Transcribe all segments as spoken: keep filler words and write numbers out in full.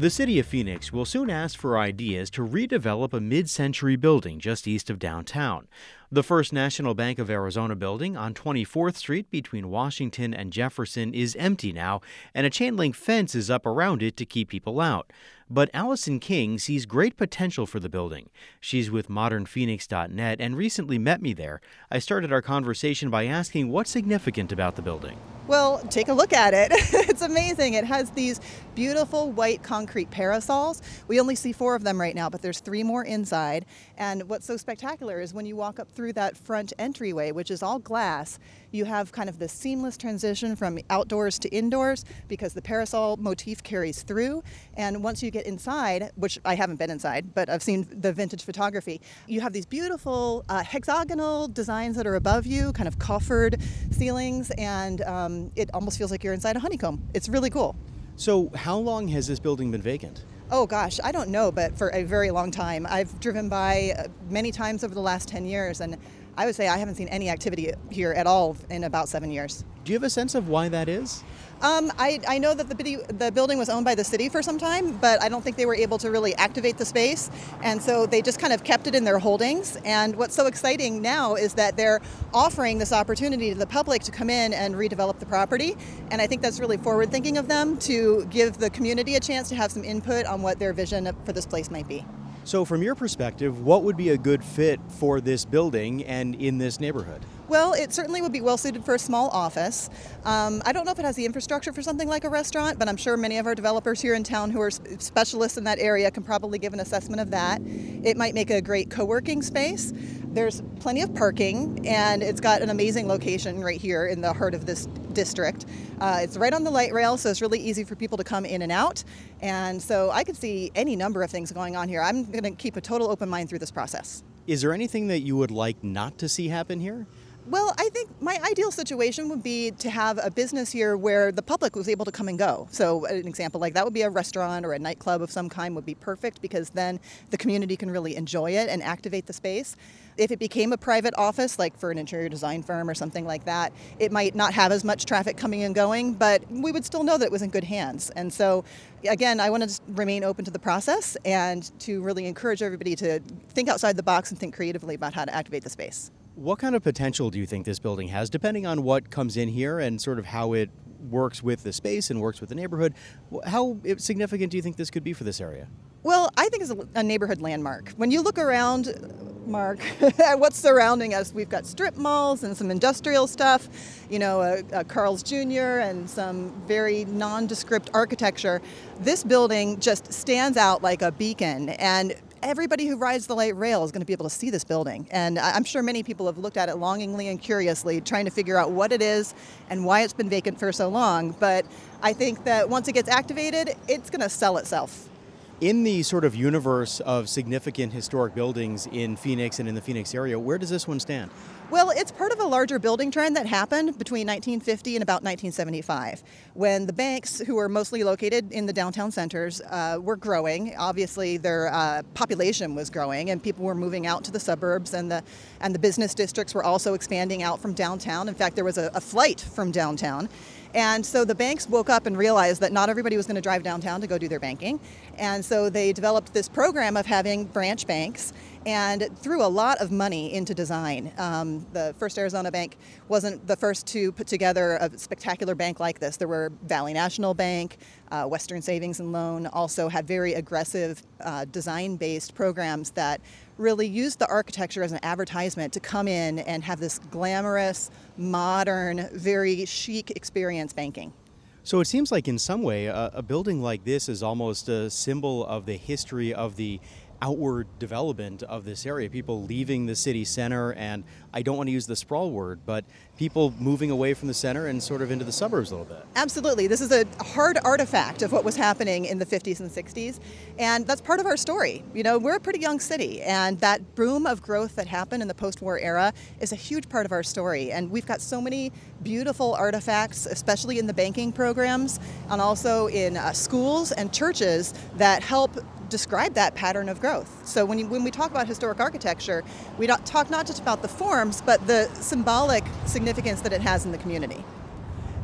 The city of Phoenix will soon ask for ideas to redevelop a mid-century building just east of downtown. The First National Bank of Arizona building on twenty-fourth Street between Washington and Jefferson is empty now, and a chain-link fence is up around it to keep people out. But Allison King sees great potential for the building. She's with modern phoenix dot net and recently met me there. I started our conversation by asking what's significant about the building. Well, take a look at it. It's amazing. It has these beautiful white concrete parasols. We only see four of them right now, but there's three more inside. And what's so spectacular is when you walk up through that front entryway, which is all glass, you have kind of this seamless transition from outdoors to indoors because the parasol motif carries through. And once you get inside, which I haven't been inside, but I've seen the vintage photography, you have these beautiful uh, hexagonal designs that are above you, kind of coffered ceilings, and um, it almost feels like you're inside a honeycomb. It's really cool. So how long has this building been vacant? Oh gosh, I don't know, but for a very long time. I've driven by many times over the last ten years, and I would say I haven't seen any activity here at all in about seven years. Do you have a sense of why that is? Um, I, I know that the, bidi- the building was owned by the city for some time, but I don't think they were able to really activate the space. And so they just kind of kept it in their holdings. And what's so exciting now is that they're offering this opportunity to the public to come in and redevelop the property. And I think that's really forward thinking of them to give the community a chance to have some input on what their vision for this place might be. So from your perspective, what would be a good fit for this building and in this neighborhood? Well, it certainly would be well suited for a small office. Um, I don't know if it has the infrastructure for something like a restaurant, but I'm sure many of our developers here in town who are specialists in that area can probably give an assessment of that. It might make a great co-working space. There's plenty of parking, and it's got an amazing location right here in the heart of this district. Uh, it's right on the light rail, so it's really easy for people to come in and out. And so I could see any number of things going on here. I'm going to keep a total open mind through this process. Is there anything that you would like not to see happen here? Well, I think my ideal situation would be to have a business here where the public was able to come and go. So an example like that would be a restaurant or a nightclub of some kind would be perfect because then the community can really enjoy it and activate the space. If it became a private office, like for an interior design firm or something like that, it might not have as much traffic coming and going, but we would still know that it was in good hands. And so, again, I want to remain open to the process and to really encourage everybody to think outside the box and think creatively about how to activate the space. What kind of potential do you think this building has, depending on what comes in here and sort of how it works with the space and works with the neighborhood? How significant do you think this could be for this area? Well, I think it's a neighborhood landmark. When you look around, Mark, at what's surrounding us, we've got strip malls and some industrial stuff, you know, a, a Carl's Junior and some very nondescript architecture. This building just stands out like a beacon, and everybody who rides the light rail is going to be able to see this building. And I'm sure many people have looked at it longingly and curiously, trying to figure out what it is and why it's been vacant for so long. But I think that once it gets activated, it's going to sell itself. In the sort of universe of significant historic buildings in Phoenix and in the Phoenix area, where does this one stand? Well, it's part of a larger building trend that happened between nineteen fifty and about nineteen seventy-five, when the banks, who were mostly located in the downtown centers, uh, were growing. Obviously, their uh, population was growing, and people were moving out to the suburbs, and the and the business districts were also expanding out from downtown. In fact, there was a, a flight from downtown. And so the banks woke up and realized that not everybody was going to drive downtown to go do their banking. And so they developed this program of having branch banks and threw a lot of money into design. Um, the First Arizona Bank wasn't the first to put together a spectacular bank like this. There were Valley National Bank, uh, Western Savings and Loan also had very aggressive uh, design-based programs that really used the architecture as an advertisement to come in and have this glamorous, modern, very chic experience banking. So it seems like in some way a, a building like this is almost a symbol of the history of the outward development of this area, people leaving the city center, and I don't want to use the sprawl word, but people moving away from the center and sort of into the suburbs a little bit. Absolutely. This is a hard artifact of what was happening in the fifties and sixties, and that's part of our story. You know, we're a pretty young city, and that boom of growth that happened in the post-war era is a huge part of our story, and we've got so many beautiful artifacts, especially in the banking programs, and also in uh, schools and churches that help describe that pattern of growth. So when you, when we talk about historic architecture, we don't talk not just about the forms, but the symbolic significance that it has in the community.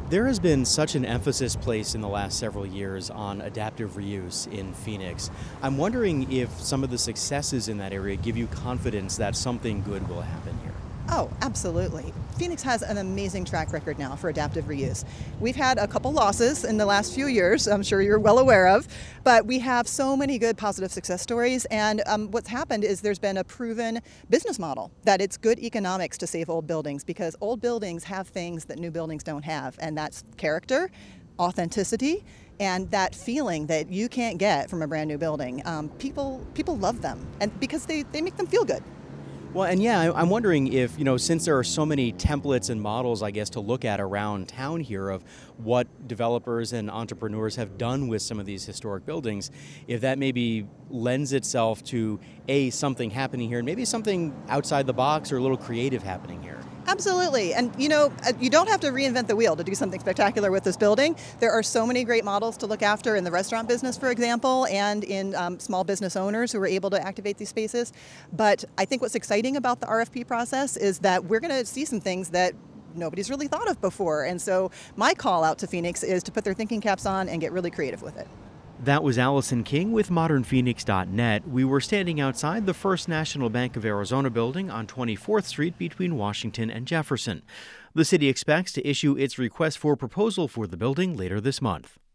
There has been such an emphasis placed in the last several years on adaptive reuse in Phoenix. I'm wondering if some of the successes in that area give you confidence that something good will happen here. Oh, absolutely. Phoenix has an amazing track record now for adaptive reuse. We've had a couple losses in the last few years, I'm sure you're well aware of, but we have so many good positive success stories. And um, what's happened is there's been a proven business model that it's good economics to save old buildings because old buildings have things that new buildings don't have, and that's character, authenticity, and that feeling that you can't get from a brand new building. Um, people people love them, and because they, they make them feel good. Well, and yeah, I- I'm wondering if, you know, since there are so many templates and models, I guess, to look at around town here of what developers and entrepreneurs have done with some of these historic buildings, if that maybe lends itself to, A, something happening here, and maybe something outside the box or a little creative happening here. Absolutely. And, you know, uh, you don't have to reinvent the wheel to do something spectacular with this building. There are so many great models to look after in the restaurant business, for example, and in um, small business owners who are able to activate these spaces. But I think what's exciting about the R F P process is that we're going to see some things that nobody's really thought of before. And so my call out to Phoenix is to put their thinking caps on and get really creative with it. That was Allison King with modern phoenix dot net. We were standing outside the First National Bank of Arizona building on twenty-fourth Street between Washington and Jefferson. The city expects to issue its request for proposal for the building later this month.